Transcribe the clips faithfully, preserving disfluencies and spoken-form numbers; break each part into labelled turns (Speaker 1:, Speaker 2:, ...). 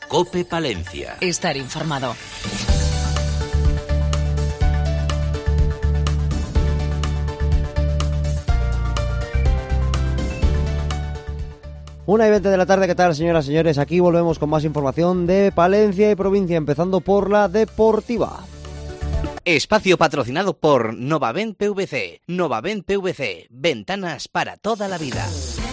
Speaker 1: COPE Palencia.
Speaker 2: Estar informado.
Speaker 3: Una y veinte de la tarde, ¿qué tal, señoras y señores? Aquí volvemos con más información de Palencia y provincia, empezando por la deportiva.
Speaker 1: Espacio patrocinado por Novavent P V C. Novavent P V C, ventanas para toda la vida.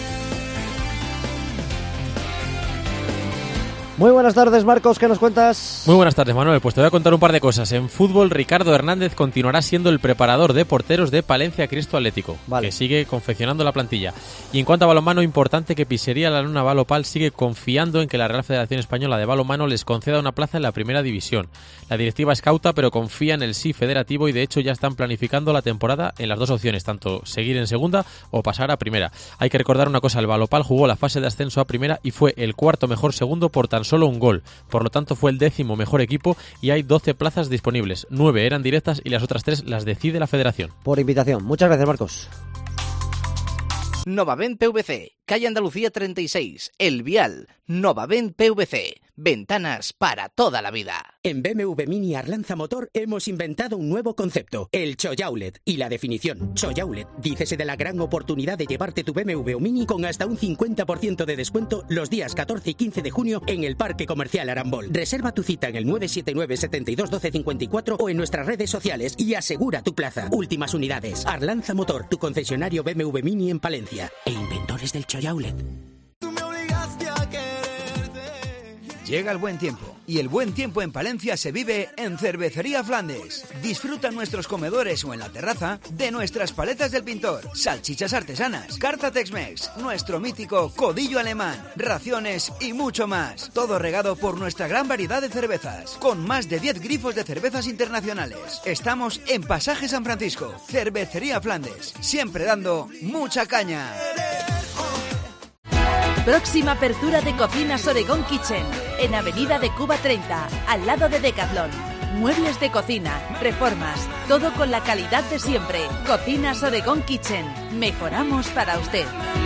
Speaker 3: Muy buenas tardes, Marcos, ¿qué nos cuentas?
Speaker 4: Muy buenas tardes, Manuel. Pues te voy a contar un par de cosas. En fútbol, Ricardo Hernández continuará siendo el preparador de porteros de Palencia Cristo Atlético, vale, que sigue confeccionando la plantilla. Y en cuanto a balonmano, importante que Pizzería La Luna Balopal sigue confiando en que la Real Federación Española de Balonmano les conceda una plaza en la primera división. La directiva es cauta, pero confía en el sí federativo y de hecho ya están planificando la temporada en las dos opciones, tanto seguir en segunda o pasar a primera. Hay que recordar una cosa, el Balopal jugó la fase de ascenso a primera y fue el cuarto mejor segundo por tan solo un gol. Por lo tanto, fue el décimo mejor equipo y hay doce plazas disponibles. nueve eran directas y las otras tres las decide la federación.
Speaker 3: Por invitación. Muchas gracias, Marcos.
Speaker 1: Novavent P V C, calle Andalucía treinta y seis, El Vial. Novavent P V C, ventanas para toda la vida.
Speaker 5: En B M W Mini Arlanza Motor hemos inventado un nuevo concepto, el Choyaulet. Y la definición, Choyaulet, dícese de la gran oportunidad de llevarte tu B M W o Mini con hasta un cincuenta por ciento de descuento los días catorce y quince de junio en el Parque Comercial Arambol. Reserva tu cita en el nueve siete nueve, setenta y dos, doce cincuenta y cuatro o en nuestras redes sociales y asegura tu plaza. Últimas unidades. Arlanza Motor, tu concesionario B M W Mini en Palencia. E inventores del Choyaulet.
Speaker 6: Llega el buen tiempo, y el buen tiempo en Palencia se vive en Cervecería Flandes. Disfruta en nuestros comedores o en la terraza de nuestras paletas del pintor, salchichas artesanas, carta Tex-Mex, nuestro mítico codillo alemán, raciones y mucho más. Todo regado por nuestra gran variedad de cervezas, con más de diez grifos de cervezas internacionales. Estamos en Pasaje San Francisco, Cervecería Flandes, siempre dando mucha caña.
Speaker 7: Próxima apertura de Cocinas Oregón Kitchen, en Avenida de Cuba treinta, al lado de Decathlon. Muebles de cocina, reformas, todo con la calidad de siempre. Cocinas Oregón Kitchen, mejoramos para usted.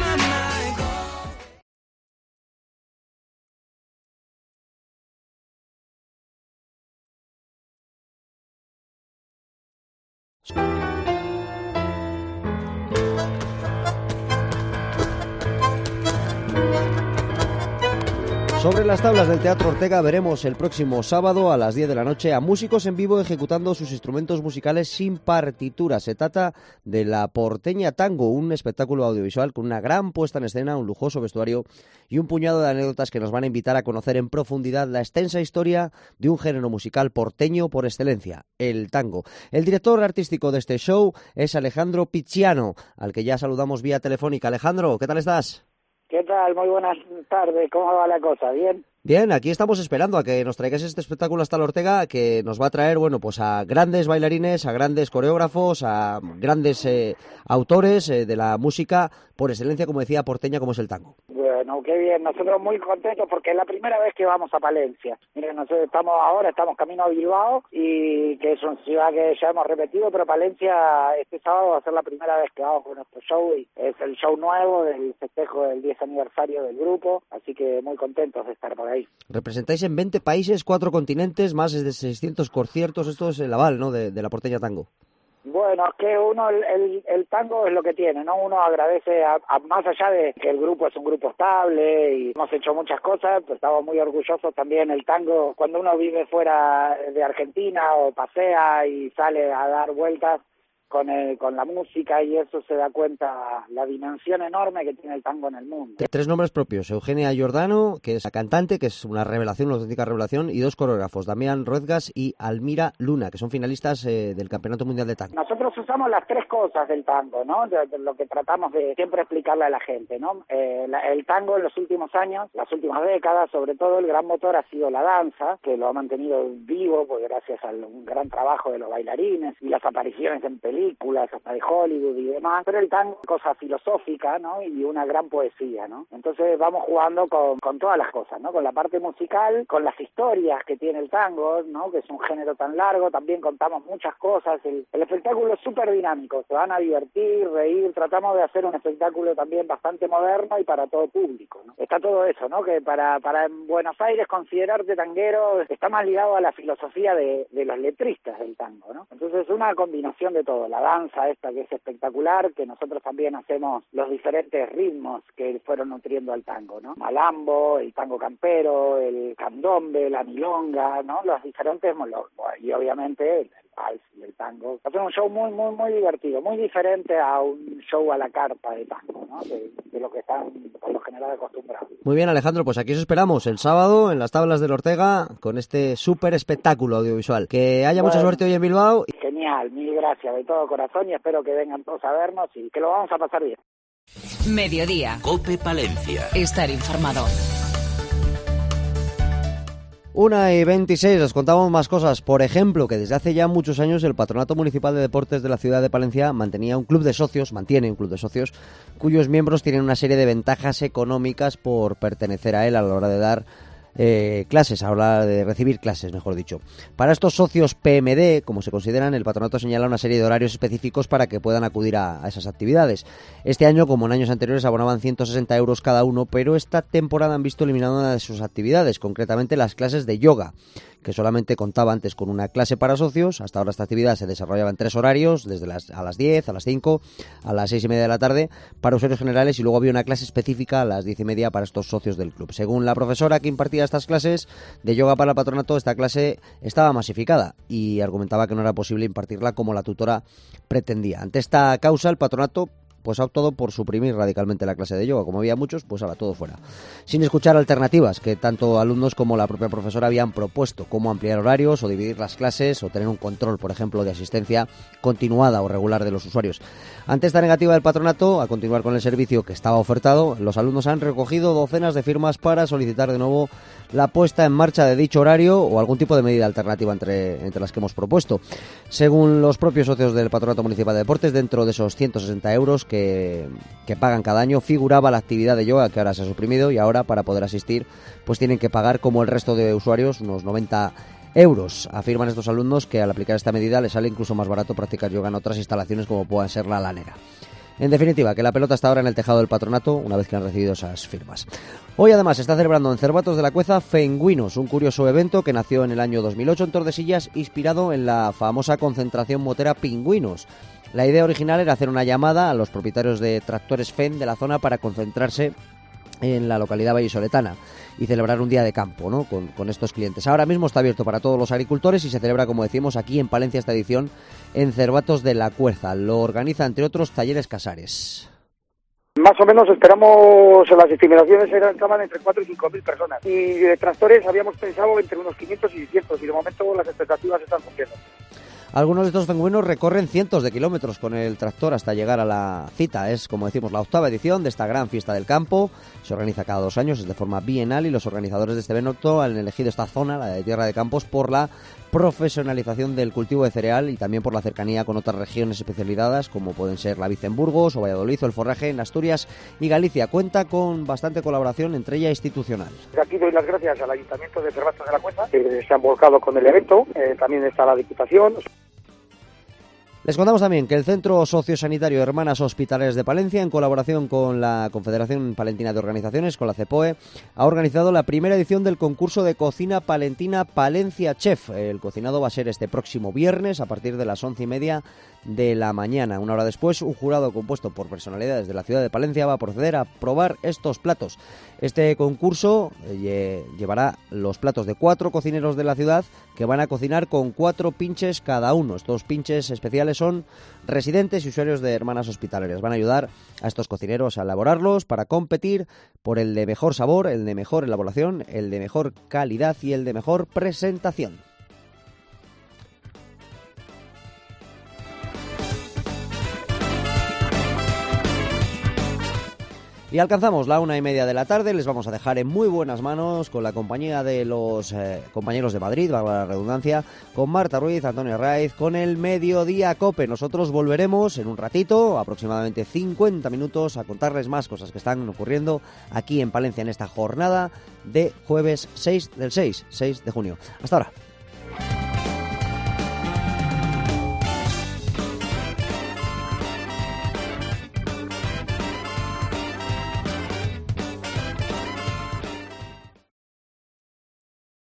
Speaker 3: Sobre las tablas del Teatro Ortega veremos el próximo sábado a las diez de la noche a músicos en vivo ejecutando sus instrumentos musicales sin partitura. Se trata de La Porteña Tango, un espectáculo audiovisual con una gran puesta en escena, un lujoso vestuario y un puñado de anécdotas que nos van a invitar a conocer en profundidad la extensa historia de un género musical porteño por excelencia, el tango. El director artístico de este show es Alejandro Picciano, al que ya saludamos vía telefónica. Alejandro, ¿qué tal estás?
Speaker 8: ¿Qué tal? Muy buenas tardes. ¿Cómo va la cosa? ¿Bien?
Speaker 3: Bien, aquí estamos esperando a que nos traigáis este espectáculo hasta la Ortega, que nos va a traer, bueno, pues a grandes bailarines, a grandes coreógrafos, a grandes eh, autores eh, de la música por excelencia, como decía, porteña, como es el tango.
Speaker 8: Bueno, qué bien. Nosotros muy contentos porque es la primera vez que vamos a Palencia. Miren, nosotros estamos ahora, estamos camino a Bilbao, y que es una ciudad que ya hemos repetido, pero Palencia este sábado va a ser la primera vez que vamos con nuestro show, y es el show nuevo del festejo del diez aniversario del grupo, así que muy contentos de estar por ahí.
Speaker 3: Representáis en veinte países, cuatro continentes, más de seiscientos conciertos. Esto es el aval, ¿no?, de, de la Porteña Tango.
Speaker 8: Bueno, es que uno, el, el, el tango es lo que tiene, ¿no? Uno agradece, a, a, más allá de que el grupo es un grupo estable y hemos hecho muchas cosas, pues estamos muy orgullosos también. El tango, cuando uno vive fuera de Argentina o pasea y sale a dar vueltas con el, con la música y eso, se da cuenta la dimensión enorme que tiene el tango en el mundo.
Speaker 3: Tres nombres propios: Eugenia Giordano, que es la cantante, que es una revelación, una auténtica revelación, y dos coreógrafos, Damián Ruezgas y Almira Luna, que son finalistas eh, del Campeonato Mundial de Tango.
Speaker 8: Nosotros usamos las tres cosas del tango, ¿no? De, de lo que tratamos de siempre explicarle a la gente, ¿no? Eh, la, el tango en los últimos años, las últimas décadas, sobre todo, el gran motor ha sido la danza, que lo ha mantenido vivo, pues gracias a un gran trabajo de los bailarines y las apariciones en películas películas, hasta de Hollywood y demás, pero el tango es cosa filosófica, ¿no? Y una gran poesía, ¿no? Entonces vamos jugando con, con todas las cosas, ¿no? Con la parte musical, con las historias que tiene el tango, ¿no? Que es un género tan largo, también contamos muchas cosas, el, el espectáculo es súper dinámico, se van a divertir, reír, tratamos de hacer un espectáculo también bastante moderno y para todo público, ¿no? Está todo eso, ¿no? Que para, para en Buenos Aires considerarte tanguero está más ligado a la filosofía de, de los letristas del tango, ¿no? Entonces es una combinación de todo, la danza esta que es espectacular, que nosotros también hacemos los diferentes ritmos que fueron nutriendo al tango, ¿no? Malambo, el tango campero, el candombe, la milonga, ¿no? Los diferentes, y obviamente el vals y el tango. Hacemos un show muy, muy, muy divertido, muy diferente a un show a la carta de tango, ¿no? De, de lo que están por lo general acostumbrados.
Speaker 3: Muy bien, Alejandro, pues aquí os esperamos el sábado en las Tablas del Ortega con este súper espectáculo audiovisual. Que haya bueno, mucha suerte hoy en Bilbao.
Speaker 8: Genial, mil gracias de todo corazón y espero que vengan todos a vernos y que lo vamos a pasar bien.
Speaker 7: Mediodía.
Speaker 1: COPE Palencia.
Speaker 7: Estar informado.
Speaker 3: Una y veintiséis, os contamos más cosas. Por ejemplo, que desde hace ya muchos años el Patronato Municipal de Deportes de la ciudad de Palencia mantenía un club de socios, mantiene un club de socios, cuyos miembros tienen una serie de ventajas económicas por pertenecer a él a la hora de dar Eh, clases, a la hora de recibir clases, mejor dicho. Para estos socios P M D, como se consideran, el patronato señala una serie de horarios específicos para que puedan acudir a, a esas actividades. Este año, como en años anteriores, abonaban ciento sesenta euros cada uno, pero esta temporada han visto eliminada una de sus actividades, concretamente las clases de yoga, que solamente contaba antes con una clase para socios. Hasta ahora esta actividad se desarrollaba en tres horarios, desde las, a las diez, a las cinco, a las seis y media de la tarde para usuarios generales, y luego había una clase específica a las diez y media para estos socios del club. Según la profesora que impartía estas clases de yoga para el patronato, esta clase estaba masificada y argumentaba que no era posible impartirla como la tutora pretendía. Ante esta causa, el patronato pues ha optado por suprimir radicalmente la clase de yoga. Como había muchos, pues ahora todo fuera. Sin escuchar alternativas que tanto alumnos como la propia profesora habían propuesto, como ampliar horarios o dividir las clases o tener un control, por ejemplo, de asistencia continuada o regular de los usuarios. Ante esta negativa del patronato a continuar con el servicio que estaba ofertado, los alumnos han recogido docenas de firmas para solicitar de nuevo la puesta en marcha de dicho horario o algún tipo de medida alternativa entre, entre las que hemos propuesto. Según los propios socios del Patronato Municipal de Deportes, dentro de esos ciento sesenta euros que, que pagan cada año figuraba la actividad de yoga, que ahora se ha suprimido, y ahora para poder asistir pues tienen que pagar, como el resto de usuarios, unos noventa euros. Afirman estos alumnos que al aplicar esta medida les sale incluso más barato practicar yoga en otras instalaciones como puedan ser la Lanera. En definitiva, que la pelota está ahora en el tejado del patronato una vez que han recibido esas firmas. Hoy además se está celebrando en Cervatos de la Cueza Fenguinos, un curioso evento que nació en el año dos mil ocho en Tordesillas, inspirado en la famosa concentración motera Pingüinos. La idea original era hacer una llamada a los propietarios de tractores Fen de la zona para concentrarse en la localidad vallisoletana y celebrar un día de campo, ¿no? con, con estos clientes. Ahora mismo está abierto para todos los agricultores y se celebra, como decimos, aquí en Palencia esta edición en Cervatos de la Cueza. Lo organiza, entre otros, Talleres Casares.
Speaker 2: Más o menos esperamos, las estimaciones eran, estaban entre cuatro y cinco mil personas. Y de tractores habíamos pensado entre unos quinientos y seiscientos, y de momento las expectativas están cumpliendo.
Speaker 3: Algunos de estos fenguinos recorren cientos de kilómetros con el tractor hasta llegar a la cita. Es, como decimos, la octava edición de esta gran fiesta del campo. Se organiza cada dos años, es de forma bienal, y los organizadores de este evento han elegido esta zona, la de Tierra de Campos, por la profesionalización del cultivo de cereal y también por la cercanía con otras regiones especializadas, como pueden ser la vid en Burgos o Valladolid o el forraje en Asturias y Galicia. Cuenta con bastante colaboración entre ella institucional.
Speaker 2: Aquí doy las gracias al Ayuntamiento de Cervatos de la Cueza, que se han volcado con el evento. Eh, también está la Diputación.
Speaker 3: Les contamos también que el Centro Sociosanitario Hermanas Hospitaleras de Palencia, en colaboración con la Confederación Palentina de Organizaciones, con la CEPOE, ha organizado la primera edición del concurso de cocina palentina Palencia Chef. El cocinado va a ser este próximo viernes a partir de las once y media de la mañana. Una hora después, un jurado compuesto por personalidades de la ciudad de Palencia va a proceder a probar estos platos. Este concurso eh, llevará los platos de cuatro cocineros de la ciudad que van a cocinar con cuatro pinches cada uno. Estos pinches especiales son residentes y usuarios de Hermanas Hospitalarias. Van a ayudar a estos cocineros a elaborarlos para competir por el de mejor sabor, el de mejor elaboración, el de mejor calidad y el de mejor presentación. Y alcanzamos la una y media de la tarde, les vamos a dejar en muy buenas manos con la compañía de los eh, compañeros de Madrid, valga la redundancia, con Marta Ruiz, Antonio Raiz, con el Mediodía Cope. Nosotros volveremos en un ratito, aproximadamente cincuenta minutos, a contarles más cosas que están ocurriendo aquí en Palencia en esta jornada de jueves seis del seis, seis de junio. Hasta ahora.